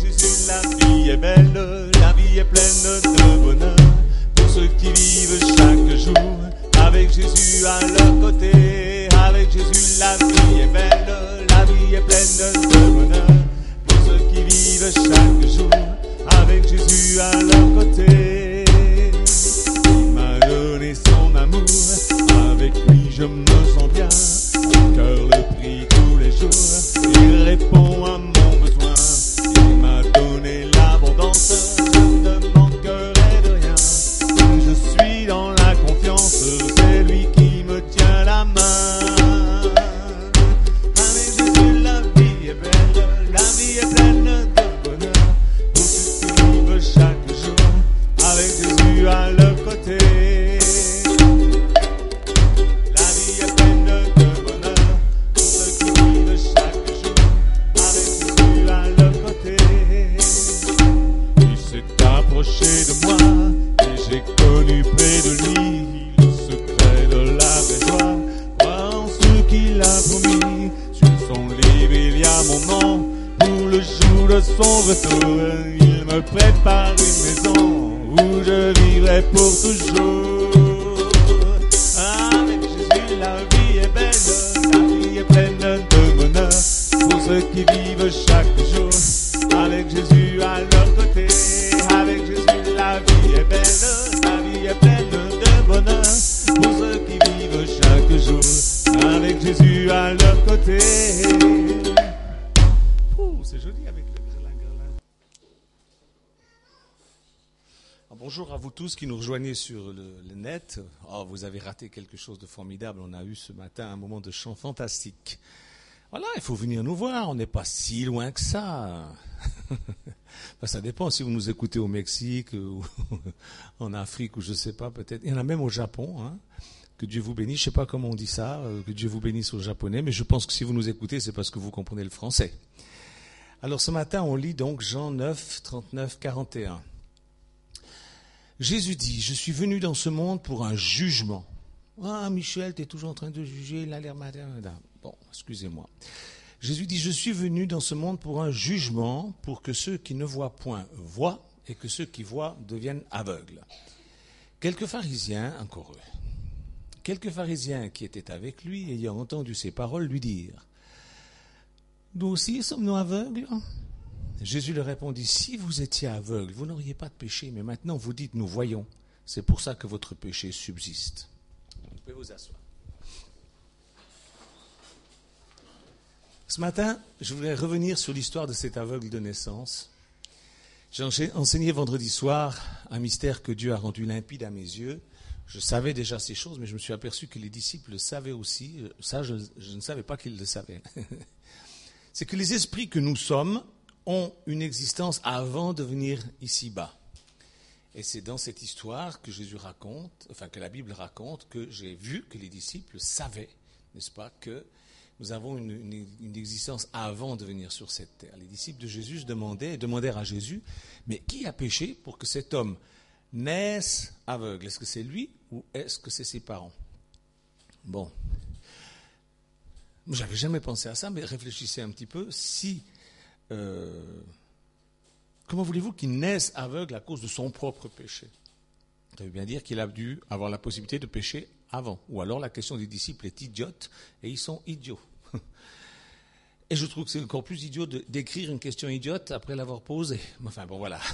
Jésus, la vie est belle, la vie est pleine de bonheur. Pour ceux qui vivent chaque jour, avec Jésus à leur côté. Avec Jésus, la vie est belle, la vie est pleine de bonheur. Pour ceux qui vivent chaque jour, avec Jésus à leur côté. Il m'a donné son amour, avec lui je me sens bien. Mon cœur le prie tous les jours, il répond à mon besoin. Il m'a donné l'abondance, je ne manquerai de rien. Je suis dans la confiance, c'est lui qui me tient la main. Avec Jésus la vie est belle, la vie est pleine de bonheur. Pour ceux qui vivent chaque jour, avec Jésus à leur côté. La vie est pleine de bonheur. Pour ceux qui vivent chaque jour, avec Jésus à leur côté. Il s'est approché de moi, et j'ai connu près de lui le secret de la vraie joie. Crois en ce qu'il a promis, sur son livre il y a mon nom. Pour le jour de son retour, il me prépare une maison où je vivrai pour toujours. Avec Jésus la vie est belle, la vie est pleine de bonheur. Pour ceux qui vivent chaque jour, avec Jésus à leur côté. Avec Jésus la vie est belle, la vie est pleine de bonheur. Pour ceux qui vivent chaque jour, avec Jésus à leur côté. C'est joli avec le grelin. Bonjour à vous tous qui nous rejoignez sur le net. Oh, vous avez raté quelque chose de formidable. On a eu ce matin un moment de chant fantastique. Voilà, il faut venir nous voir. On n'est pas si loin que ça. Ben, ça dépend si vous nous écoutez au Mexique ou en Afrique ou je ne sais pas peut-être. Il y en a même au Japon. Hein. Que Dieu vous bénisse. Je ne sais pas comment on dit ça. Que Dieu vous bénisse au japonais. Mais je pense que si vous nous écoutez, c'est parce que vous comprenez le français. Alors ce matin, on lit donc Jean 9, 39, 41. Jésus dit, je suis venu dans ce monde pour un jugement. Ah, Michel, tu es toujours en train de juger, il a l'air malin. Bon, excusez-moi. Jésus dit, je suis venu dans ce monde pour un jugement, pour que ceux qui ne voient point voient, et que ceux qui voient deviennent aveugles. Quelques pharisiens, encore eux, quelques pharisiens qui étaient avec lui, ayant entendu ces paroles, lui dirent, nous aussi sommes-nous aveugles ? Jésus leur répondit, si vous étiez aveugles, vous n'auriez pas de péché, mais maintenant vous dites, nous voyons. C'est pour ça que votre péché subsiste. Vous pouvez vous asseoir. Ce matin, je voudrais revenir sur l'histoire de cet aveugle de naissance. J'ai enseigné vendredi soir un mystère que Dieu a rendu limpide à mes yeux. Je savais déjà ces choses, mais je me suis aperçu que les disciples le savaient aussi. Ça, je ne savais pas qu'ils le savaient. C'est que les esprits que nous sommes ont une existence avant de venir ici-bas. Et c'est dans cette histoire que Jésus raconte, enfin que la Bible raconte, que j'ai vu que les disciples savaient, n'est-ce pas, que nous avons une existence avant de venir sur cette terre. Les disciples de Jésus demandèrent à Jésus, mais qui a péché pour que cet homme naisse aveugle ? Est-ce que c'est lui ou est-ce que c'est ses parents ? Bon. J'avais jamais pensé à ça, mais réfléchissez un petit peu. Comment voulez-vous qu'il naisse aveugle à cause de son propre péché ? Ça veut bien dire qu'il a dû avoir la possibilité de pécher avant. Ou alors la question des disciples est idiote et ils sont idiots. Et je trouve que c'est encore plus idiot d'écrire une question idiote après l'avoir posée. Enfin bon, voilà.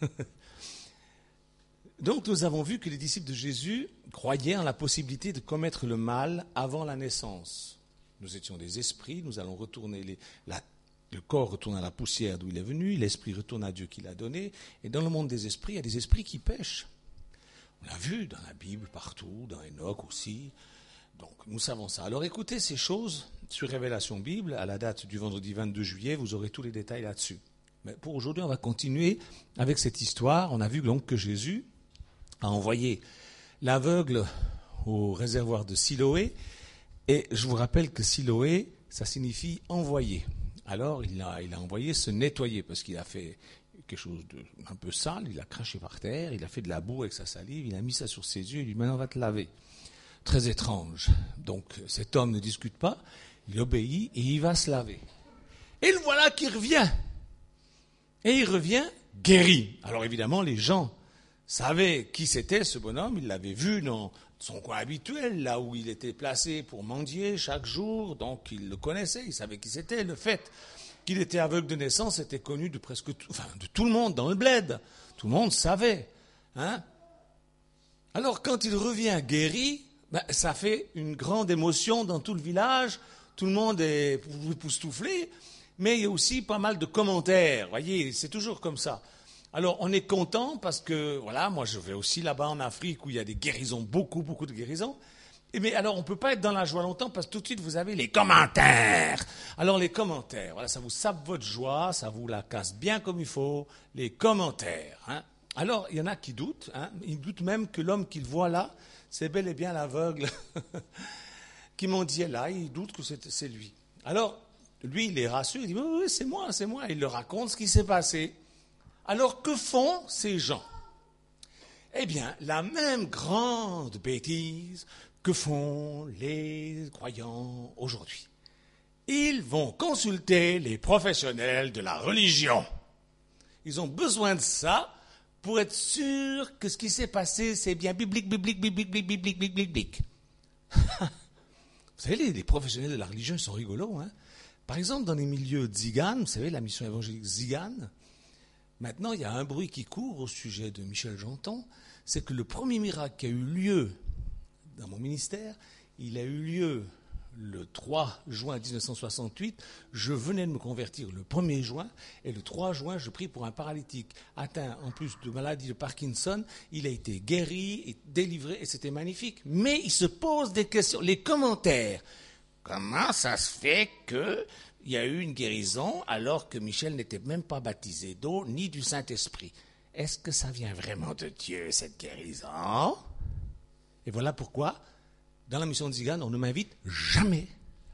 Donc nous avons vu que les disciples de Jésus croyaient en la possibilité de commettre le mal avant la naissance. Nous étions des esprits, nous allons retourner, le corps retourne à la poussière d'où il est venu, l'esprit retourne à Dieu qui l'a donné, et dans le monde des esprits, il y a des esprits qui pêchent. On l'a vu dans la Bible, partout, dans Enoch aussi, donc nous savons ça. Alors écoutez ces choses sur Révélation Bible, à la date du vendredi 22 juillet, vous aurez tous les détails là-dessus. Mais pour aujourd'hui, on va continuer avec cette histoire. On a vu donc que Jésus a envoyé l'aveugle au réservoir de Siloé, et je vous rappelle que Siloé, ça signifie envoyer. Alors il a envoyé se nettoyer parce qu'il a fait quelque chose de un peu sale, il a craché par terre, il a fait de la boue avec sa salive, il a mis ça sur ses yeux, il lui dit maintenant on va te laver. Très étrange. Donc cet homme ne discute pas, il obéit et il va se laver. Et le voilà qui revient. Et il revient guéri. Alors évidemment, les gens savaient qui c'était ce bonhomme, ils l'avaient vu dans son coin habituel, là où il était placé pour mendier chaque jour, donc ils le connaissaient, ils savaient qui c'était. Le fait qu'il était aveugle de naissance était connu de presque de tout le monde dans le bled. Tout le monde savait. Hein? Alors quand il revient guéri, ça fait une grande émotion dans tout le village, tout le monde est époustouflé, mais il y a aussi pas mal de commentaires, voyez, c'est toujours comme ça. Alors on est content parce que, voilà, moi je vais aussi là-bas en Afrique où il y a des guérisons, beaucoup de guérisons. Mais alors on ne peut pas être dans la joie longtemps parce que tout de suite vous avez les commentaires. Alors les commentaires, voilà, ça vous sape votre joie, ça vous la casse bien comme il faut, les commentaires. Hein. Alors il y en a qui doutent, hein, ils doutent même que l'homme qu'ils voient là, c'est bel et bien l'aveugle qui mendiait là, ils doutent que c'est lui. Alors lui il les rassure, il dit oui, c'est moi, il leur raconte ce qui s'est passé. Alors que font ces gens? Eh bien, la même grande bêtise que font les croyants aujourd'hui. Ils vont consulter les professionnels de la religion. Ils ont besoin de ça pour être sûrs que ce qui s'est passé, c'est bien biblique. Vous savez, les professionnels de la religion, ils sont rigolos. Hein? Par exemple, dans les milieux Tziganes, vous savez, la mission évangélique Tzigane, maintenant, il y a un bruit qui court au sujet de Michel Janton, c'est que le premier miracle qui a eu lieu dans mon ministère, il a eu lieu le 3 juin 1968. Je venais de me convertir le 1er juin, et le 3 juin, je prie pour un paralytique atteint en plus de maladie de Parkinson. Il a été guéri et délivré, et c'était magnifique. Mais il se pose des questions. Les commentaires. Comment ça se fait qu'il y a eu une guérison alors que Michel n'était même pas baptisé d'eau ni du Saint-Esprit? Est-ce que ça vient vraiment de Dieu, cette guérison? Et voilà pourquoi, dans la mission de Tzigane, on ne m'invite jamais.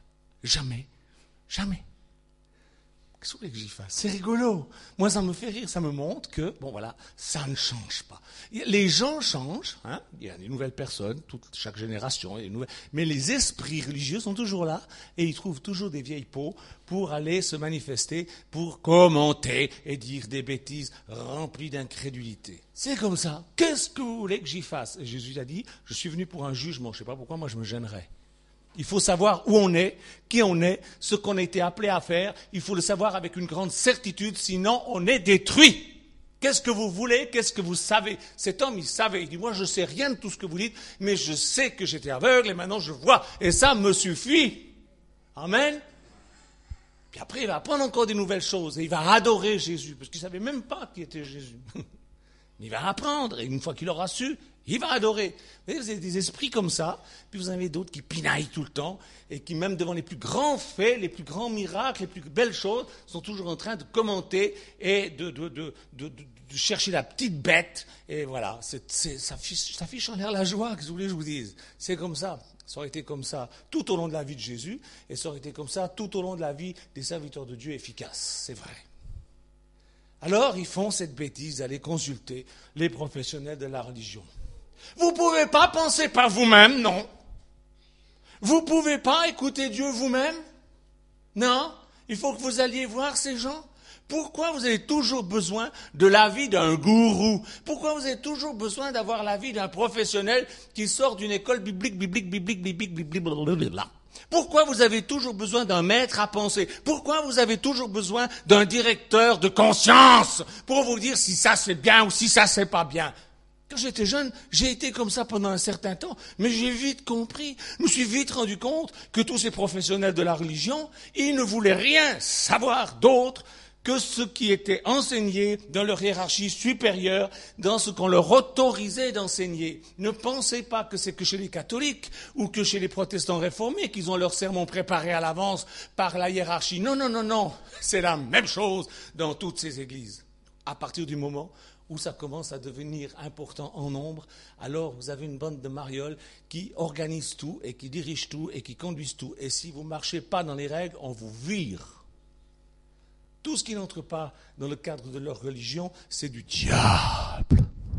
Qu'est-ce que vous voulez que j'y fasse? C'est rigolo. Moi, ça me fait rire, ça me montre que, bon voilà, ça ne change pas. Les gens changent, hein, il y a des nouvelles personnes, chaque génération, il y a des nouvelles, mais les esprits religieux sont toujours là, et ils trouvent toujours des vieilles peaux pour aller se manifester, pour commenter et dire des bêtises remplies d'incrédulité. C'est comme ça. Qu'est-ce que vous voulez que j'y fasse? Et Jésus a dit, je suis venu pour un jugement, je ne sais pas pourquoi, moi je me gênerais. Il faut savoir où on est, qui on est, ce qu'on a été appelé à faire. Il faut le savoir avec une grande certitude, sinon on est détruit. Qu'est-ce que vous voulez? Qu'est-ce que vous savez? Cet homme, il savait. Il dit, moi, je ne sais rien de tout ce que vous dites, mais je sais que j'étais aveugle et maintenant je vois. Et ça me suffit. Amen. Puis après, il va apprendre encore des nouvelles choses et il va adorer Jésus, parce qu'il ne savait même pas qui était Jésus. Il va apprendre, et une fois qu'il aura su, il va adorer. Vous avez des esprits comme ça, puis vous en avez d'autres qui pinaillent tout le temps, et qui même devant les plus grands faits, les plus grands miracles, les plus belles choses, sont toujours en train de commenter et de chercher la petite bête. Et voilà, ça fiche en l'air la joie, que vous voulez que je vous dise. C'est comme ça. Ça aurait été comme ça tout au long de la vie de Jésus, et ça aurait été comme ça tout au long de la vie des serviteurs de Dieu efficaces. C'est vrai. Alors, ils font cette bêtise d'aller consulter les professionnels de la religion. Vous ne pouvez pas penser par vous-même, non. Vous ne pouvez pas écouter Dieu vous-même, non. Il faut que vous alliez voir ces gens. Pourquoi vous avez toujours besoin de l'avis d'un gourou? Pourquoi vous avez toujours besoin d'avoir l'avis d'un professionnel qui sort d'une école biblique, blablabla? Pourquoi vous avez toujours besoin d'un maître à penser? Pourquoi vous avez toujours besoin d'un directeur de conscience pour vous dire si ça c'est bien ou si ça c'est pas bien? Quand j'étais jeune, j'ai été comme ça pendant un certain temps, mais j'ai vite compris, je me suis vite rendu compte que tous ces professionnels de la religion, ils ne voulaient rien savoir d'autre que ce qui était enseigné dans leur hiérarchie supérieure, dans ce qu'on leur autorisait d'enseigner. Ne pensez pas que c'est que chez les catholiques ou que chez les protestants réformés qu'ils ont leur sermon préparé à l'avance par la hiérarchie. Non. C'est la même chose dans toutes ces églises. À partir du moment où ça commence à devenir important en nombre, alors vous avez une bande de marioles qui organisent tout et qui dirigent tout et qui conduisent tout. Et si vous ne marchez pas dans les règles, on vous vire. Tout ce qui n'entre pas dans le cadre de leur religion, c'est du diable.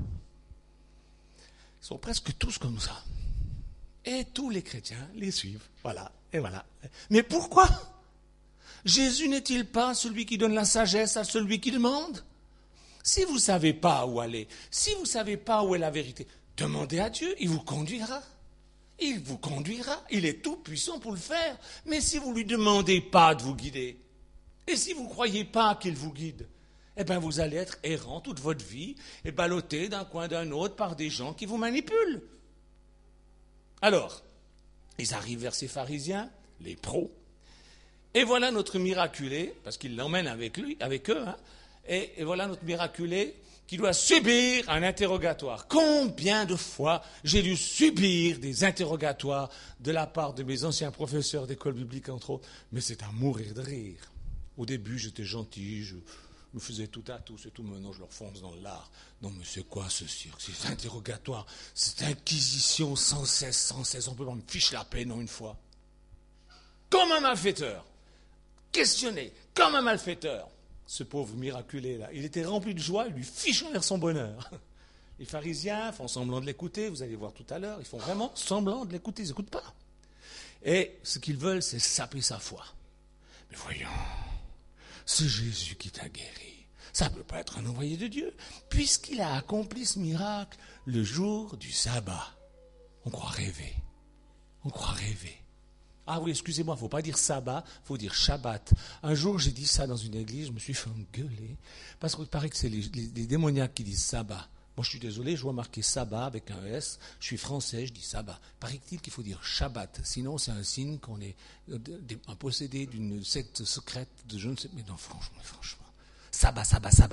Ils sont presque tous comme ça. Et tous les chrétiens les suivent. Voilà, et voilà. Mais pourquoi? Jésus n'est-il pas celui qui donne la sagesse à celui qui demande? Si vous ne savez pas où aller, si vous ne savez pas où est la vérité, demandez à Dieu, il vous conduira. Il vous conduira, il est tout puissant pour le faire. Mais si vous ne lui demandez pas de vous guider, et si vous ne croyez pas qu'il vous guide, eh bien vous allez être errant toute votre vie et ballotté d'un coin d'un autre par des gens qui vous manipulent. Alors, ils arrivent vers ces pharisiens, les pros, et voilà notre miraculé, parce qu'ils l'emmènent avec eux, hein, et voilà notre miraculé qui doit subir un interrogatoire. Combien de fois j'ai dû subir des interrogatoires de la part de mes anciens professeurs d'école biblique, entre autres, mais c'est à mourir de rire. Au début, j'étais gentil, je me faisais tout à tout, c'est tout, maintenant je leur fonce dans l'art. Non, mais c'est quoi ce cirque? C'est interrogatoire, c'est inquisition sans cesse, on peut pas me fiche la paix, non, une fois. Comme un malfaiteur, questionné, comme un malfaiteur. Ce pauvre miraculé là, il était rempli de joie, il lui fiche en l'air son bonheur. Les pharisiens font semblant de l'écouter, vous allez voir tout à l'heure, ils font vraiment semblant de l'écouter, ils n'écoutent pas. Et ce qu'ils veulent, c'est saper sa foi. Mais voyons, c'est Jésus qui t'a guéri. Ça ne peut pas être un envoyé de Dieu, puisqu'il a accompli ce miracle le jour du sabbat. On croit rêver. On croit rêver. Ah oui, excusez-moi, il ne faut pas dire sabbat, il faut dire Shabbat. Un jour, j'ai dit ça dans une église, je me suis fait engueuler, parce qu'il paraît que c'est les démoniaques qui disent sabbat. Moi, je suis désolé, je vois marqué sabbat avec un S, je suis français, je dis sabbat. Paraît-il qu'il faut dire Shabbat, sinon c'est un signe qu'on est un possédé d'une secte secrète de je ne sais... Mais non, franchement. Sabbat.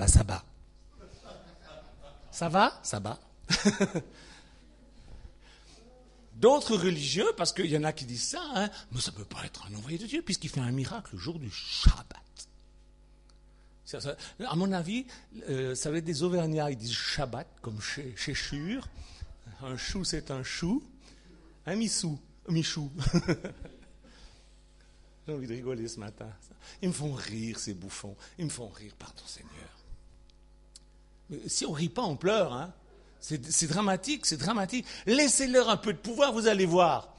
Ça va? Sabbat. D'autres religieux, parce qu'il y en a qui disent ça, hein, mais ça ne peut pas être un envoyé de Dieu, puisqu'il fait un miracle le jour du Shabbat. À mon avis, ça va être des Auvergnats, ils disent Shabbat, comme chez Chur. Un chou, c'est un chou. Un michou. J'ai envie de rigoler ce matin. Ils me font rire, ces bouffons. Ils me font rire, pardon Seigneur. Mais si on ne rit pas, on pleure, hein. C'est dramatique. Laissez-leur un peu de pouvoir, vous allez voir.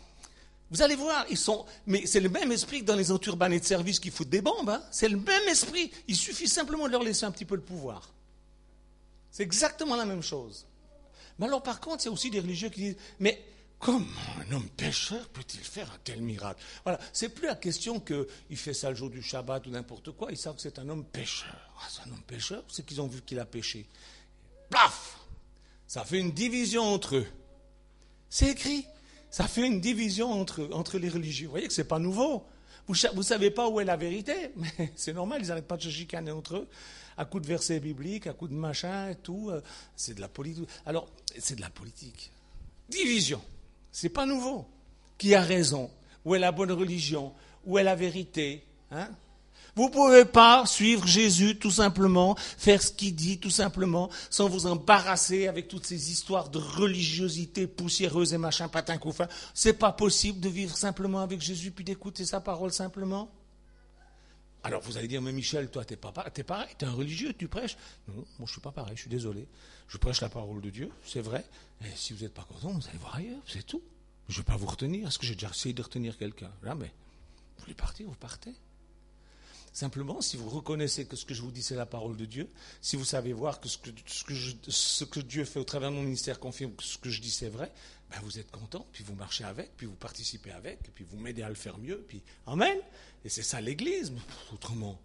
Mais c'est le même esprit que dans les enturbanés de service qui foutent des bombes. Hein. C'est le même esprit. Il suffit simplement de leur laisser un petit peu de pouvoir. C'est exactement la même chose. Mais alors par contre, il y a aussi des religieux qui disent, mais comment un homme pécheur peut-il faire un tel miracle? Voilà, c'est plus la question qu'il fait ça le jour du Shabbat ou n'importe quoi. Ils savent que c'est un homme pécheur. Ah, c'est un homme pécheur, c'est qu'ils ont vu qu'il a péché. Paf! Ça fait une division entre eux. C'est écrit. Ça fait une division entre les religieux. Vous voyez que ce n'est pas nouveau. Vous ne savez pas où est la vérité, mais c'est normal, ils n'arrêtent pas de se chicaner entre eux, à coups de versets bibliques, à coups de machin et tout. C'est de la politique. Alors, c'est de la politique. Division. Ce n'est pas nouveau. Qui a raison? Où est la bonne religion? Où est la vérité? Hein? Vous ne pouvez pas suivre Jésus tout simplement, faire ce qu'il dit tout simplement, sans vous embarrasser avec toutes ces histoires de religiosité poussiéreuse et machin patin couffin. C'est pas possible de vivre simplement avec Jésus puis d'écouter sa parole simplement. Alors vous allez dire, mais Michel, toi t'es pareil, t'es un religieux, tu prêches. Non, moi je suis pas pareil, je suis désolé. Je prêche la parole de Dieu, c'est vrai. Et si vous n'êtes pas content, vous allez voir ailleurs, c'est tout. Je ne vais pas vous retenir. Est-ce que j'ai déjà essayé de retenir quelqu'un? Jamais. Vous voulez partir, vous partez. Simplement, si vous reconnaissez que ce que je vous dis, c'est la parole de Dieu, si vous savez voir que ce que Dieu fait au travers de mon ministère confirme que ce que je dis, c'est vrai, ben vous êtes content, puis vous marchez avec, puis vous participez avec, puis vous m'aidez à le faire mieux, puis Amen. Et c'est ça l'Église. Autrement.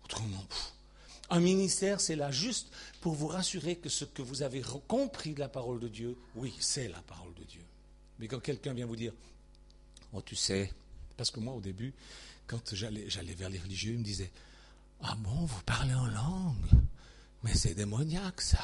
Un ministère, c'est là juste pour vous rassurer que ce que vous avez compris de la parole de Dieu, oui, c'est la parole de Dieu. Mais quand quelqu'un vient vous dire, oh tu sais, parce que moi au début, quand j'allais vers les religieux, ils me disaient, ah bon, vous parlez en langue? Mais c'est démoniaque ça.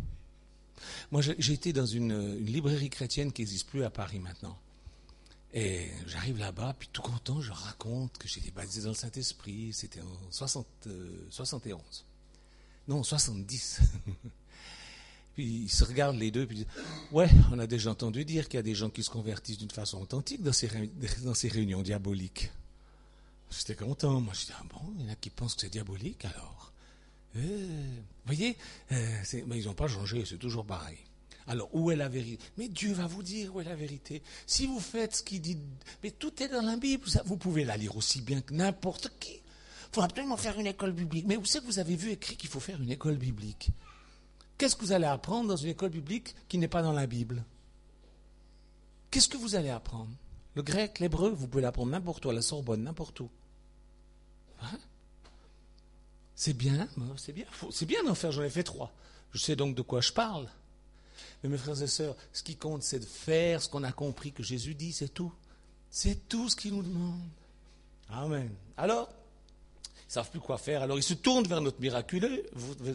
Moi j'ai été dans une librairie chrétienne qui n'existe plus à Paris maintenant. Et j'arrive là-bas, puis tout content, je raconte que j'ai été baptisé dans le Saint-Esprit, c'était en 71. Non, 70. Puis ils se regardent les deux, puis ils disent, ouais, on a déjà entendu dire qu'il y a des gens qui se convertissent d'une façon authentique dans ces réunions diaboliques. J'étais content, moi je dis, ah bon, il y en a qui pensent que c'est diabolique alors. Vous voyez, mais ils n'ont pas changé, c'est toujours pareil. Alors, où est la vérité? Mais Dieu va vous dire où est la vérité. Si vous faites ce qu'il dit, mais tout est dans la Bible, vous pouvez la lire aussi bien que n'importe qui. faut absolument faire une école biblique. Mais où c'est que vous avez vu écrit qu'il faut faire une école biblique? Qu'est-ce que vous allez apprendre dans une école biblique qui n'est pas dans la Bible? Qu'est-ce que vous allez apprendre? Le grec, l'hébreu, vous pouvez l'apprendre n'importe où, à la Sorbonne, n'importe où. Hein? C'est bien d'en faire, j'en ai fait 3. Je sais donc de quoi je parle. Mais mes frères et sœurs, ce qui compte, c'est de faire ce qu'on a compris que Jésus dit, c'est tout. C'est tout ce qu'il nous demande. Amen. Alors, ils ne savent plus quoi faire. Alors, ils se tournent vers notre miraculé,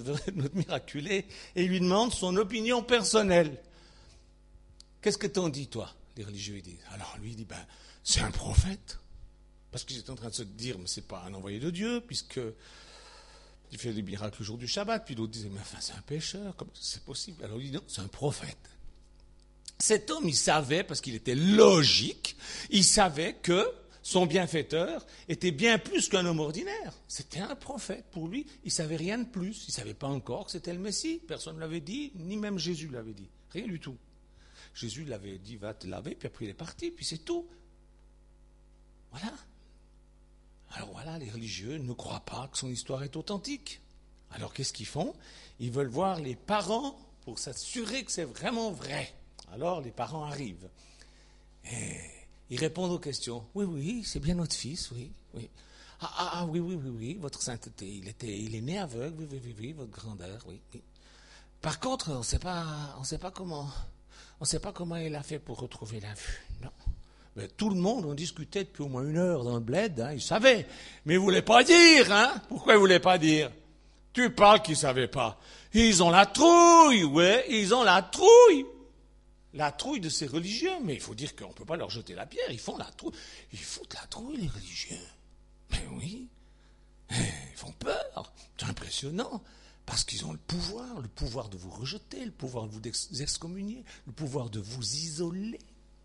et lui demandent son opinion personnelle. Qu'est-ce que t'en dis, toi? Les religieux, ils disent. Alors, lui, il dit, c'est un prophète. Parce qu'ils étaient en train de se dire, mais c'est pas un envoyé de Dieu, puisque il fait des miracles le jour du Shabbat. Puis d'autres disaient, mais enfin, c'est un pécheur, comment c'est possible? Alors, il dit, non, c'est un prophète. Cet homme, il savait, parce qu'il était logique, il savait que son bienfaiteur était bien plus qu'un homme ordinaire. C'était un prophète. Pour lui, il ne savait rien de plus. Il ne savait pas encore que c'était le Messie. Personne ne l'avait dit, ni même Jésus l'avait dit. Rien du tout. Jésus l'avait dit, va te laver, puis après il est parti, puis c'est tout. Voilà. Alors voilà, les religieux ne croient pas que son histoire est authentique. Alors qu'est-ce qu'ils font? Ils veulent voir les parents pour s'assurer que c'est vraiment vrai. Alors les parents arrivent. Et ils répondent aux questions. Oui, c'est bien notre fils, oui. Oui, votre sainteté, il est né aveugle, oui, votre grandeur, oui. Par contre, on ne sait pas comment il a fait pour retrouver la vue. Non. Mais tout le monde en discutait depuis au moins 1 heure dans le bled, il savait. Mais il ne voulait pas dire, hein. Pourquoi il ne voulait pas dire? Tu parles qu'ils ne savaient pas. Ils ont la trouille, ouais, ils ont la trouille. La trouille de ces religieux, mais il faut dire qu'on ne peut pas leur jeter la pierre, ils font la trouille. Ils foutent la trouille, les religieux. Mais oui, ils font peur, c'est impressionnant, parce qu'ils ont le pouvoir de vous rejeter, le pouvoir de vous excommunier, le pouvoir de vous isoler.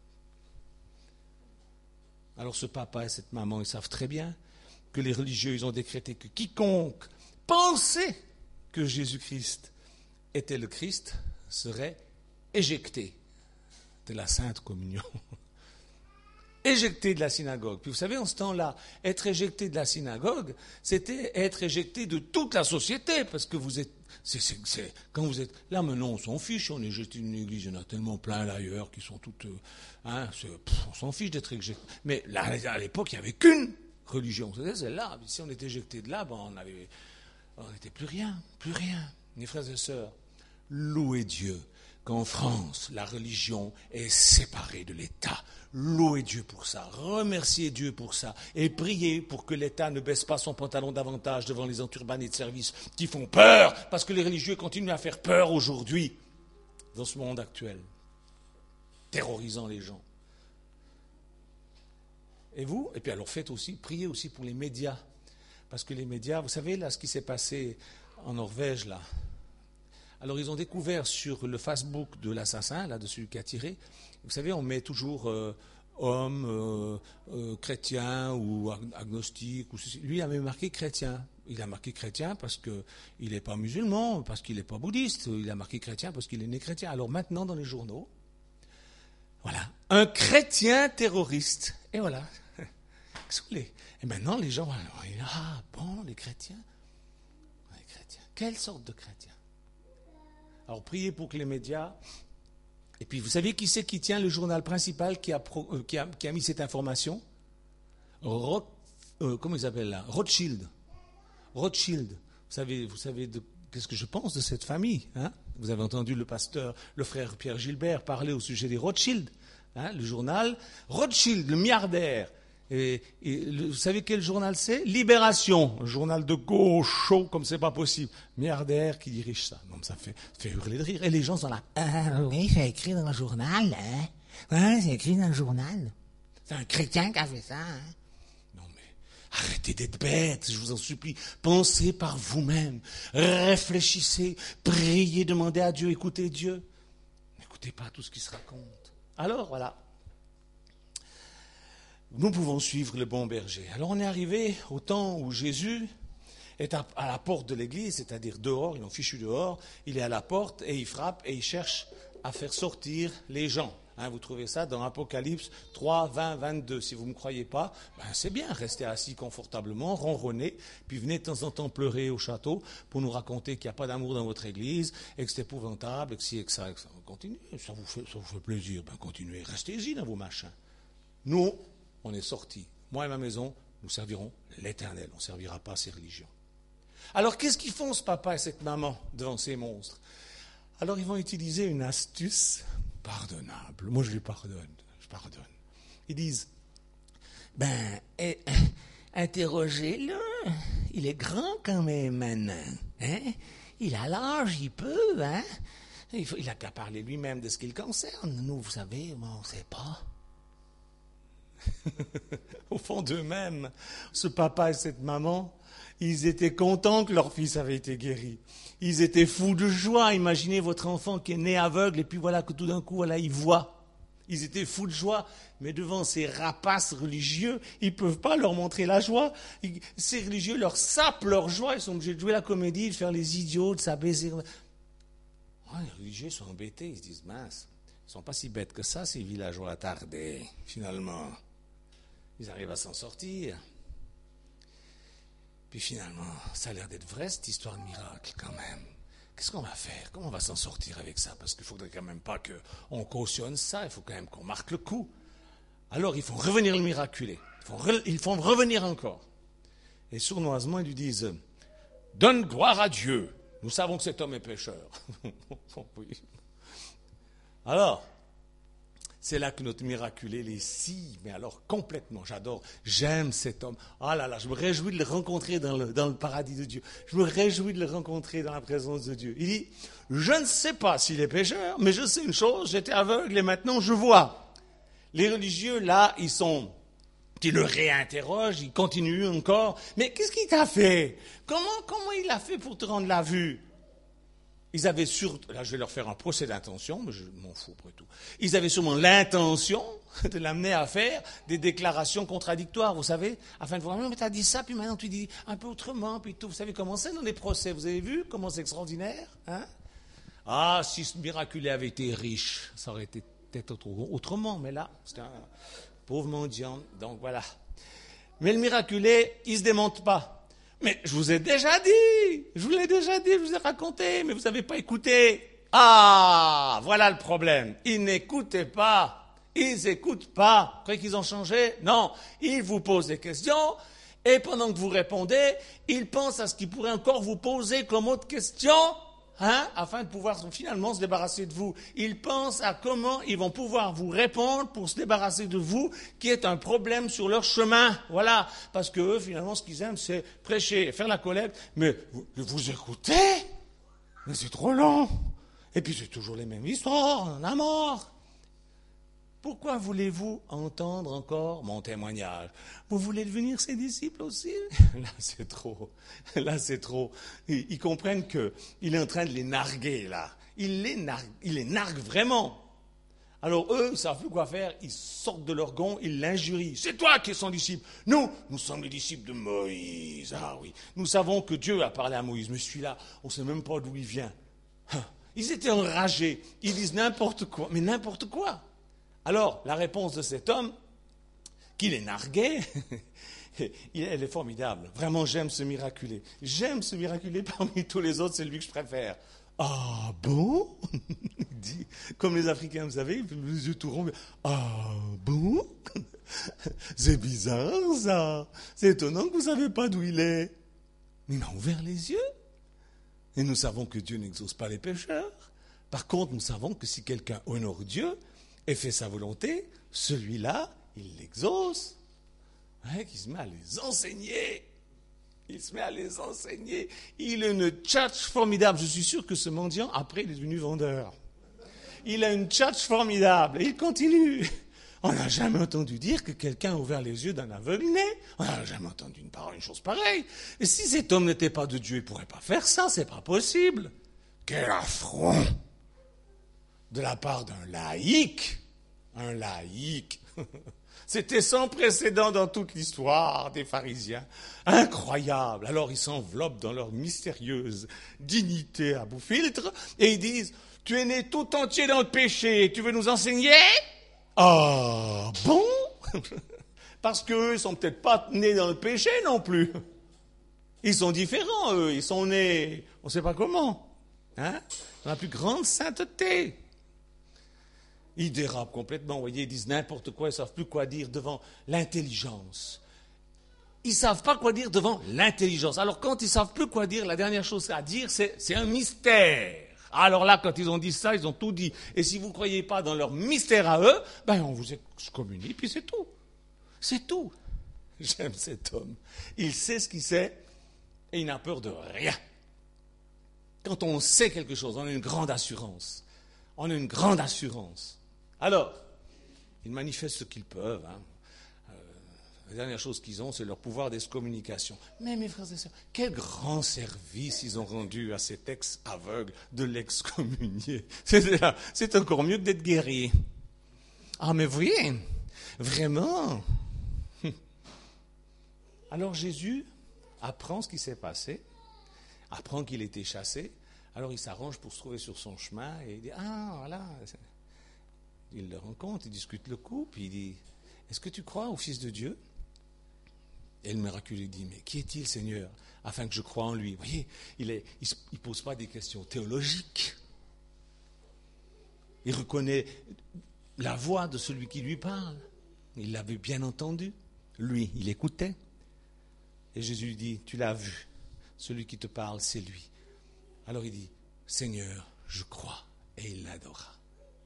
Alors ce papa et cette maman, ils savent très bien que les religieux, ils ont décrété que quiconque pensait que Jésus-Christ était le Christ serait éjecté de la Sainte Communion. Éjecté de la synagogue. Puis vous savez, en ce temps-là, être éjecté de la synagogue, c'était être éjecté de toute la société, parce que vous êtes, quand vous êtes, là maintenant on s'en fiche, on est éjecté d'une église, il y en a tellement plein d'ailleurs qui sont toutes, on s'en fiche d'être éjecté. Mais là, à l'époque, il n'y avait qu'une religion, c'était celle-là. Si on était éjecté de là, on n'était plus rien. Mes frères et sœurs, louez Dieu qu'en France, la religion est séparée de l'État. Louez Dieu pour ça, remerciez Dieu pour ça, et priez pour que l'État ne baisse pas son pantalon davantage devant les enturbanés de service qui font peur, parce que les religieux continuent à faire peur aujourd'hui, dans ce monde actuel, terrorisant les gens. Et vous? Et puis alors priez aussi pour les médias, parce que les médias, vous savez là ce qui s'est passé en Norvège là. Alors ils ont découvert sur le Facebook de l'assassin, là, de celui qui a tiré, vous savez, on met toujours homme, chrétien ou agnostique. Ou ceci. Lui, il avait marqué chrétien. Il a marqué chrétien parce qu'il n'est pas musulman, parce qu'il n'est pas bouddhiste. Il a marqué chrétien parce qu'il est né chrétien. Alors maintenant, dans les journaux, voilà, un chrétien terroriste. Et voilà. Et maintenant, les gens, les chrétiens. Les chrétiens. Quelle sorte de chrétien? Alors, priez pour que les médias... Et puis, vous savez qui c'est qui tient le journal principal qui a mis cette information? Comment il s'appelle là? Rothschild. Rothschild. Vous savez qu'est-ce que je pense de cette famille, hein? Vous avez entendu le pasteur, le frère Pierre Gilbert parler au sujet des Rothschild. Hein? Le journal Rothschild, le milliardaire. Vous savez quel journal c'est? Libération, un journal de gauche, chaud comme c'est pas possible. Milliardaire qui dirige ça. Non, ça fait hurler de rire. Et les gens sont là. Oui, c'est écrit dans le journal. Hein? Ouais, c'est écrit dans le journal. C'est un chrétien qui a fait ça. Hein? Non mais arrêtez d'être bêtes, je vous en supplie. Pensez par vous-même. Réfléchissez, priez, demandez à Dieu, écoutez Dieu. N'écoutez pas tout ce qui se raconte. Alors voilà. Nous pouvons suivre le bon berger. Alors on est arrivé au temps où Jésus est à la porte de l'église, c'est-à-dire dehors, ils l'ont fichu dehors, il est à la porte et il frappe et il cherche à faire sortir les gens. Hein, vous trouvez ça dans Apocalypse 3, 20, 22. Si vous ne me croyez pas, c'est bien, restez assis confortablement, ronronnez, puis venez de temps en temps pleurer au château pour nous raconter qu'il n'y a pas d'amour dans votre église, et que c'est épouvantable, et que si, et que ça. Continuez, ça vous fait plaisir, continuez, restez-y dans vos machins. Nous, on est sortis. Moi et ma maison, nous servirons l'Éternel, on ne servira pas ces religions. Alors, qu'est-ce qu'ils font, ce papa et cette maman, devant ces monstres? Alors, ils vont utiliser une astuce pardonnable. Moi, je lui pardonne. Ils disent, interrogez-le. Il est grand quand même maintenant. Hein? Il a l'âge, il peut. Hein? Il n'a qu'à parler lui-même de ce qui le concerne. Nous, vous savez, on ne sait pas. Au fond d'eux-mêmes, ce papa et cette maman, ils étaient contents que leur fils avait été guéri. Ils étaient fous de joie. Imaginez votre enfant qui est né aveugle et puis voilà que tout d'un coup, voilà, il voit. Ils étaient fous de joie. Mais devant ces rapaces religieux, ils ne peuvent pas leur montrer la joie. Ces religieux leur sapent leur joie. Ils sont obligés de jouer la comédie, de faire les idiots, de s'abaisser. Les religieux sont embêtés. Ils se disent, mince, ils ne sont pas si bêtes que ça, ces villageois attardés, finalement. Ils arrivent à s'en sortir. Puis finalement, ça a l'air d'être vrai, cette histoire de miracle, quand même. Qu'est-ce qu'on va faire? Comment on va s'en sortir avec ça? Parce qu'il ne faudrait quand même pas qu'on cautionne ça, il faut quand même qu'on marque le coup. Alors, ils font revenir le miraculé. Ils font revenir encore. Et sournoisement, ils lui disent, « Donne gloire à Dieu. Nous savons que cet homme est pécheur. » Alors, c'est là que notre miraculé les scie, mais alors complètement, j'aime cet homme. Ah là là, je me réjouis de le rencontrer dans le paradis de Dieu. Je me réjouis de le rencontrer dans la présence de Dieu. Il dit, je ne sais pas s'il est pécheur, mais je sais une chose, j'étais aveugle et maintenant je vois. Les religieux, là, ils le réinterrogent, ils continuent encore. Mais qu'est-ce qu'il t'a fait? Comment il a fait pour te rendre la vue? Ils avaient là je vais leur faire un procès d'intention, mais je m'en fous après tout. Ils avaient sûrement l'intention de l'amener à faire des déclarations contradictoires, vous savez, afin de voir, non mais tu as dit ça, puis maintenant tu dis un peu autrement, puis tout. Vous savez comment c'est dans les procès, vous avez vu comment c'est extraordinaire, hein? Ah, si ce miraculé avait été riche, ça aurait été peut-être autrement, mais là, c'est un pauvre mendiant, donc voilà. Mais le miraculé, il ne se démonte pas. Mais je vous ai déjà dit, je vous ai raconté, mais vous n'avez pas écouté. Ah, voilà le problème. Ils n'écoutaient pas, ils n'écoutent pas. Vous croyez qu'ils ont changé? Non, ils vous posent des questions, et pendant que vous répondez, ils pensent à ce qu'ils pourraient encore vous poser comme autre question, afin de pouvoir finalement se débarrasser de vous. Ils pensent à comment ils vont pouvoir vous répondre pour se débarrasser de vous, qui est un problème sur leur chemin. Voilà. Parce que eux, finalement, ce qu'ils aiment, c'est prêcher, faire la collecte. Mais vous écoutez? Mais c'est trop long. Et puis c'est toujours les mêmes histoires, on en a marre. Pourquoi voulez-vous entendre encore mon témoignage? Vous voulez devenir ses disciples aussi? Là, c'est trop. Ils comprennent qu'il est en train de les narguer, là. Il les nargue vraiment. Alors eux, ils ne savent plus quoi faire. Ils sortent de leur gond, ils l'injurient. C'est toi qui es son disciple. Nous sommes les disciples de Moïse. Ah oui, nous savons que Dieu a parlé à Moïse. Mais celui-là, on ne sait même pas d'où il vient. Ils étaient enragés. Ils disent n'importe quoi. Mais n'importe quoi. Alors, la réponse de cet homme, qui les narguait, elle est formidable. Vraiment, j'aime ce miraculé. J'aime ce miraculé parmi tous les autres, c'est lui que je préfère. Ah bon? Il dit, comme les Africains, vous savez, les yeux tout ronds. Ah bon? C'est bizarre ça. C'est étonnant que vous ne savez pas d'où il est. Mais il m'a ouvert les yeux. Et nous savons que Dieu n'exauce pas les pécheurs. Par contre, nous savons que si quelqu'un honore Dieu et fait sa volonté, celui-là, il l'exauce. Il se met à les enseigner. Il a une tchatche formidable. Je suis sûr que ce mendiant, après, il est devenu vendeur. Il a une tchatche formidable. Et il continue. On n'a jamais entendu dire que quelqu'un a ouvert les yeux d'un aveugle-né. On n'a jamais entendu une chose pareille. Et si cet homme n'était pas de Dieu, il ne pourrait pas faire ça. C'est pas possible. Quel affront de la part d'un laïc. Un laïc. C'était sans précédent dans toute l'histoire des pharisiens. Incroyable. Alors ils s'enveloppent dans leur mystérieuse dignité à bout filtre et ils disent, Tu es né tout entier dans le péché. Tu veux nous enseigner? Ah bon? Parce qu'eux, ils sont peut-être pas nés dans le péché non plus. Ils sont différents, eux. Ils sont nés, on ne sait pas comment. Hein? Dans la plus grande sainteté. Ils dérapent complètement, vous voyez, ils disent n'importe quoi, ils ne savent plus quoi dire devant l'intelligence. Ils ne savent pas quoi dire devant l'intelligence. Alors quand ils ne savent plus quoi dire, la dernière chose à dire, c'est un mystère. Alors là, quand ils ont dit ça, ils ont tout dit. Et si vous ne croyez pas dans leur mystère à eux, ben on vous excommunie, puis c'est tout. C'est tout. J'aime cet homme. Il sait ce qu'il sait et il n'a peur de rien. Quand on sait quelque chose, on a une grande assurance. On a une grande assurance. Alors, ils manifestent ce qu'ils peuvent. Hein. La dernière chose qu'ils ont, c'est leur pouvoir d'excommunication. Mais mes frères et sœurs, quel grand service ils ont rendu à cet ex-aveugle de l'excommunier. C'est encore mieux que d'être guéri. Ah, mais vous voyez, vraiment. Alors Jésus apprend ce qui s'est passé, apprend qu'il était chassé, alors il s'arrange pour se trouver sur son chemin et il dit, ah voilà, il le rencontre, il discute le coup, puis il dit, est-ce que tu crois au Fils de Dieu? Et le miraculeux dit, mais qui est-il, Seigneur, afin que je croie en lui? Vous voyez, il ne pose pas des questions théologiques. Il reconnaît la voix de celui qui lui parle. Il l'avait bien entendu. Lui, il écoutait. Et Jésus lui dit, tu l'as vu, celui qui te parle, c'est lui. Alors il dit, Seigneur, je crois. Et il l'adora.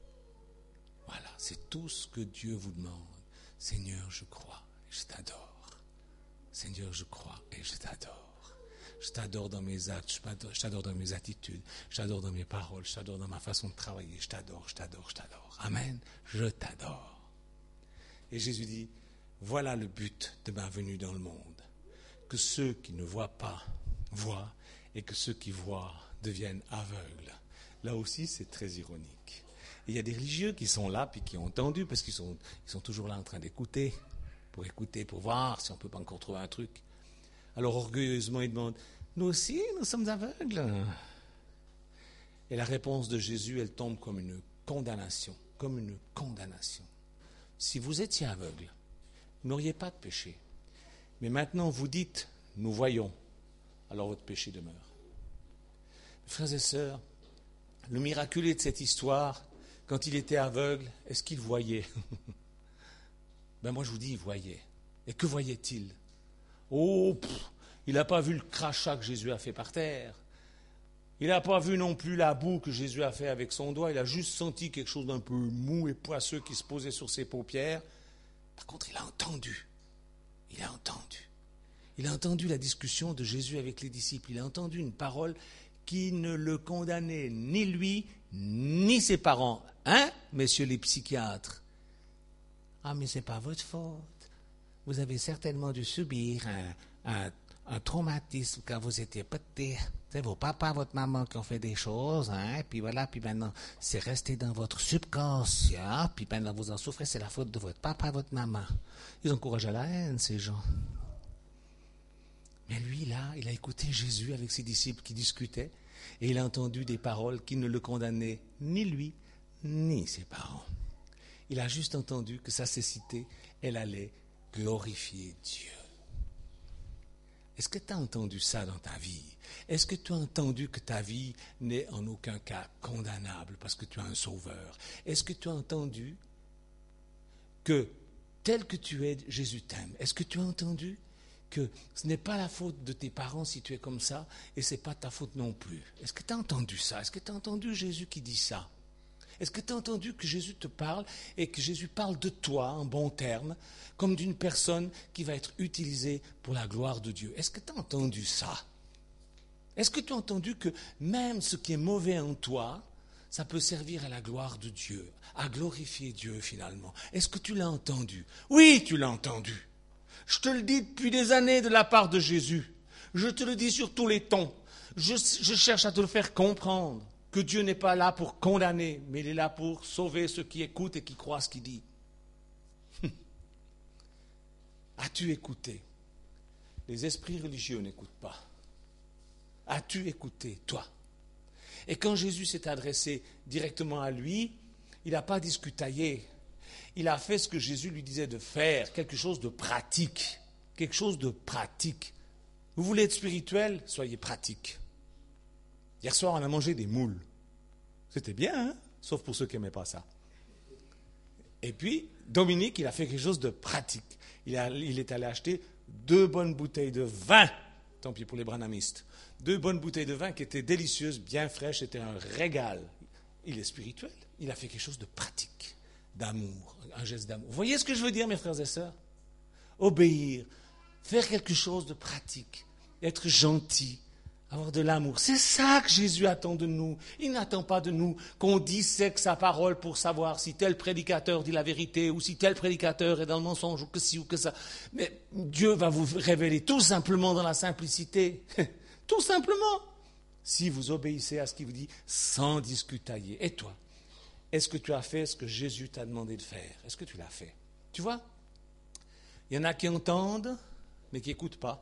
Voilà, c'est tout ce que Dieu vous demande. Seigneur, je crois et je t'adore. Seigneur, je crois et je t'adore. Je t'adore dans mes actes, je t'adore dans mes attitudes, je t'adore dans mes paroles, je t'adore dans ma façon de travailler. Je t'adore, je t'adore, je t'adore. Amen, je t'adore. Et Jésus dit, voilà le but de ma venue dans le monde. Que ceux qui ne voient pas voient et que ceux qui voient deviennent aveugles. Là aussi, c'est très ironique. Et il y a des religieux qui sont là puis qui ont entendu parce qu'ils sont toujours là en train d'écouter, pour voir si on ne peut pas encore trouver un truc. Alors orgueilleusement, ils demandent, nous aussi, nous sommes aveugles. Et la réponse de Jésus, elle tombe comme une condamnation, comme une condamnation. Si vous étiez aveugle, vous n'auriez pas de péché. Mais maintenant, vous dites, nous voyons, alors votre péché demeure. Frères et sœurs, le miraculé de cette histoire, quand il était aveugle, est-ce qu'il voyait? Ben moi je vous dis, il voyait. Et que voyait-il? Oh, il n'a pas vu le crachat que Jésus a fait par terre. Il n'a pas vu non plus la boue que Jésus a fait avec son doigt. Il a juste senti quelque chose d'un peu mou et poisseux qui se posait sur ses paupières. Par contre, il a entendu. Il a entendu. Il a entendu la discussion de Jésus avec les disciples. Il a entendu une parole qui ne le condamnait ni lui, ni ses parents. Hein, messieurs les psychiatres? Ah, mais ce n'est pas votre faute. Vous avez certainement dû subir un traumatisme quand vous étiez petit. C'est vos papas, votre maman qui ont fait des choses, hein, puis voilà, puis maintenant, c'est resté dans votre subconscient, puis maintenant vous en souffrez, c'est la faute de votre papa, votre maman. Ils encouragent à la haine, ces gens. Mais lui, là, il a écouté Jésus avec ses disciples qui discutaient, et il a entendu des paroles qui ne le condamnaient ni lui, ni ses parents. Il a juste entendu que sa cécité, elle allait glorifier Dieu. Est-ce que tu as entendu ça dans ta vie? Est-ce que tu as entendu que ta vie n'est en aucun cas condamnable parce que tu as un sauveur? Est-ce que tu as entendu que tel que tu es, Jésus t'aime? Est-ce que tu as entendu que ce n'est pas la faute de tes parents si tu es comme ça et ce n'est pas ta faute non plus? Est-ce que tu as entendu ça? Est-ce que tu as entendu Jésus qui dit ça? Est-ce que tu as entendu que Jésus te parle et que Jésus parle de toi en bons termes, comme d'une personne qui va être utilisée pour la gloire de Dieu? Est-ce que tu as entendu ça? Est-ce que tu as entendu que même ce qui est mauvais en toi, ça peut servir à la gloire de Dieu, à glorifier Dieu finalement? Est-ce que tu l'as entendu? Oui, tu l'as entendu. Je te le dis depuis des années de la part de Jésus. Je te le dis sur tous les tons. Je cherche à te le faire comprendre. Que Dieu n'est pas là pour condamner, mais il est là pour sauver ceux qui écoutent et qui croient ce qu'il dit. As-tu écouté? Les esprits religieux n'écoutent pas. As-tu écouté, toi? Et quand Jésus s'est adressé directement à lui, il n'a pas discutaillé. Il a fait ce que Jésus lui disait de faire, quelque chose de pratique. Quelque chose de pratique. Vous voulez être spirituel? Soyez pratique. Hier soir, on a mangé des moules. C'était bien, hein? Sauf pour ceux qui n'aimaient pas ça. Et puis, Dominique, il a fait quelque chose de pratique. Il est allé acheter 2 bonnes bouteilles de vin. Tant pis pour les branhamistes. 2 bonnes bouteilles de vin qui étaient délicieuses, bien fraîches, c'était un régal. Il est spirituel. Il a fait quelque chose de pratique, d'amour, un geste d'amour. Vous voyez ce que je veux dire, mes frères et sœurs? Obéir, faire quelque chose de pratique, être gentil, avoir de l'amour. C'est ça que Jésus attend de nous. Il n'attend pas de nous qu'on dissèque sa parole pour savoir si tel prédicateur dit la vérité ou si tel prédicateur est dans le mensonge ou que ci ou que ça. Mais Dieu va vous révéler tout simplement dans la simplicité. Tout simplement. Si vous obéissez à ce qu'il vous dit sans discutailler. Et toi, est-ce que tu as fait ce que Jésus t'a demandé de faire? Est-ce que tu l'as fait? Tu vois? Il y en a qui entendent, mais qui n'écoutent pas.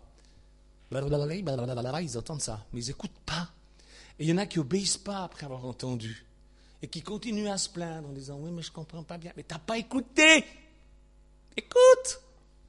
Ils entendent ça, mais ils n'écoutent pas. Et il y en a qui n'obéissent pas après avoir entendu. Et qui continuent à se plaindre en disant, oui, mais je ne comprends pas bien. Mais tu n'as pas écouté. Écoute.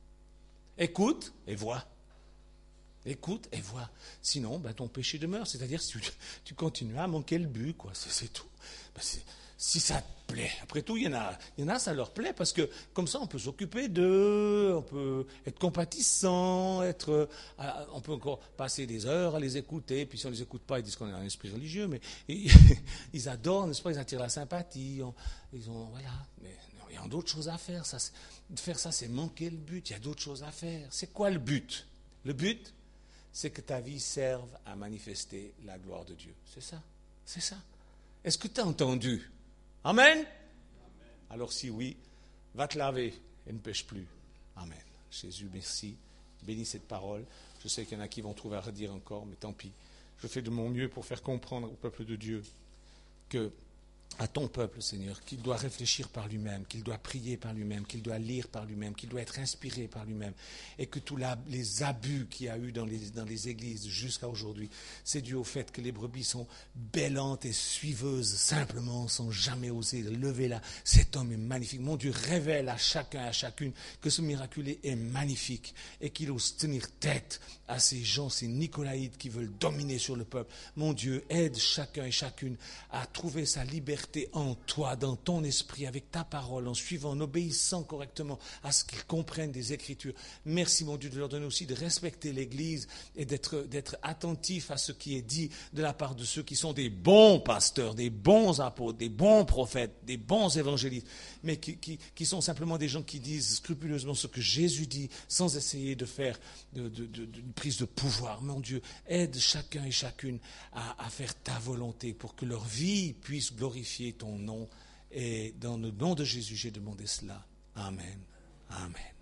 Écoute et vois. Écoute et vois. Sinon, ton péché demeure. C'est-à-dire, si tu continues à manquer le but, quoi. C'est tout. Si ça te plaît. Après tout, il y en a, ça leur plaît parce que comme ça, on peut s'occuper d'eux, on peut être compatissant, on peut encore passer des heures à les écouter. Puis si on ne les écoute pas, ils disent qu'on a un esprit religieux, mais ils adorent, n'est-ce pas? Ils attirent la sympathie. Voilà. Mais non, il y a d'autres choses à faire. Faire ça, c'est manquer le but. Il y a d'autres choses à faire. C'est quoi le but? Le but, c'est que ta vie serve à manifester la gloire de Dieu. C'est ça. C'est ça. Est-ce que tu as entendu? Amen? Alors si oui, va te laver et ne pêche plus. Amen. Jésus, merci. Bénis cette parole. Je sais qu'il y en a qui vont trouver à redire encore, mais tant pis. Je fais de mon mieux pour faire comprendre au peuple de Dieu que, à ton peuple, Seigneur, qu'il doit réfléchir par lui-même, qu'il doit prier par lui-même, qu'il doit lire par lui-même, qu'il doit être inspiré par lui-même, et que tous les abus qu'il y a eu dans les églises jusqu'à aujourd'hui, c'est dû au fait que les brebis sont bêlantes et suiveuses, simplement, sans jamais oser lever là. Cet homme est magnifique. Mon Dieu révèle à chacun et à chacune que ce miraculé est magnifique et qu'il ose tenir tête à ces gens, ces Nicolaïdes qui veulent dominer sur le peuple. Mon Dieu, aide chacun et chacune à trouver sa liberté en toi, dans ton esprit, avec ta parole, en suivant, en obéissant correctement à ce qu'ils comprennent des Écritures. Merci, mon Dieu, de leur donner aussi de respecter l'Église et d'être attentif à ce qui est dit de la part de ceux qui sont des bons pasteurs, des bons apôtres, des bons prophètes, des bons évangélistes, mais qui sont simplement des gens qui disent scrupuleusement ce que Jésus dit, sans essayer de faire une prise de pouvoir. Mon Dieu, aide chacun et chacune à faire ta volonté pour que leur vie puisse glorifier ton nom. Et dans le nom de Jésus, j'ai demandé cela. Amen. Amen.